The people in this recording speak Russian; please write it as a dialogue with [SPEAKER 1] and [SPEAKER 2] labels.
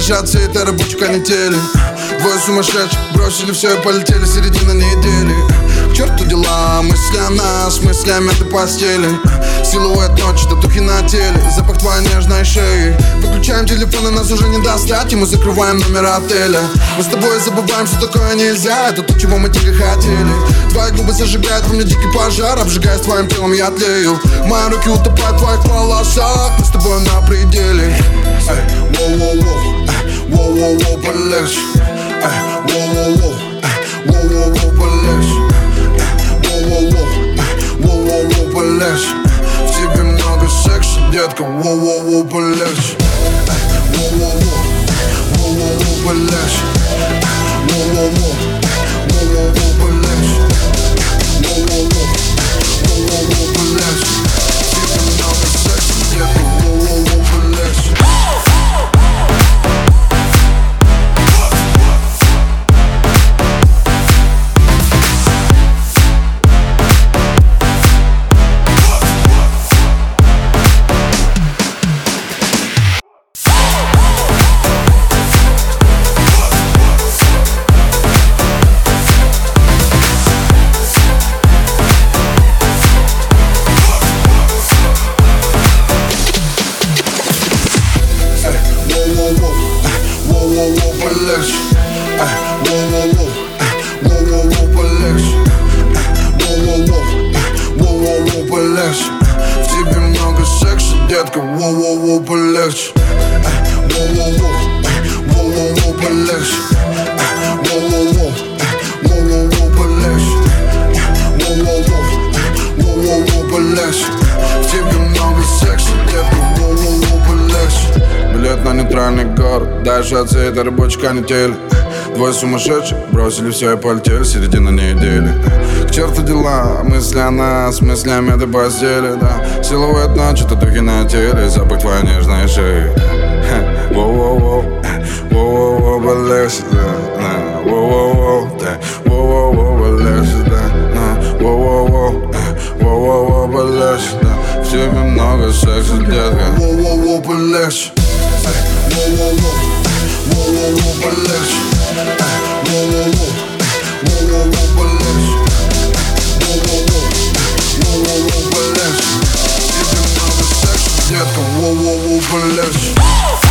[SPEAKER 1] дождаться этой рабочей канители. Двое сумасшедших бросили все и полетели, середина недели. К черту дела, мысли о нас, мысли о мятой постели. Силуэт ночи, татухи на теле, запах твоей нежной шеи. Выключаем телефоны, нас уже не достать, и мы закрываем номер отеля. Мы с тобой забываем, что такое нельзя, это то, чего мы дико хотели. Твои губы зажигают во мне дикий пожар, обжигаясь твоим телом, я тлею. Мои руки утопают в твоих волосах, мы с тобой на пределе. Эй, воу-воу-воу, воу-воу-воу, полегче. Эй, воу-воу-воу, воу-воу-воу, полегче. Воу-воу-воу, воу-воу-воу, полегче. В тебе много секса, детка, воу-воу-воу, полегче. Воу-воу-воу, воу-воу-воу, полегче. Воу-воу-воу, воу-воу-воу, полегче. Воу-воу-воу, воу-воу-воу, полегче. В тебе много секса, детка, воу-воу-воу, полегче. Воу-воу-воу, полегче. Воу-воу-воу, воу-воу-воу, полегче. Воу-воу-воу, воу-воу-воу, полегче. В тебе много секса, детка, воу-воу-воу, полегче. Воу-воу-воу, воу-воу-воу, полегче. Воу-воу-воу, воу-воу-воу, полегче. Воу-воу-воу, воу-воу-воу, полегче. В тебе много секса, детка, воу-воу-воу, полегче. Билет на нейтральный город, дальше от этой рабочей канители. Двое сумасшедших бросили все и полетели, середина недели. К черту дела, мысли о нас, мысли о мятой постели, да. Силуэт ночи, татухи на теле, запах твоей нежной шеи. Воу-воу-воу, воу-воу-воу, полегче, да. Воу-воу-воу, да. Воу-воу-воу, полегче, да. Воу-воу-воу, воу-воу-воу, полегче, да. В тебе много секса, детка. Воу-воу-воу, полегче. Воу-воу-воу, воу-воу-воу, полегче. Воу-воу-воу, воу-воу-воу, полегче. Воу-воу-воу, воу-воу-воу, полегче. В тебе много секса, детка, воу-воу-воу, полегче.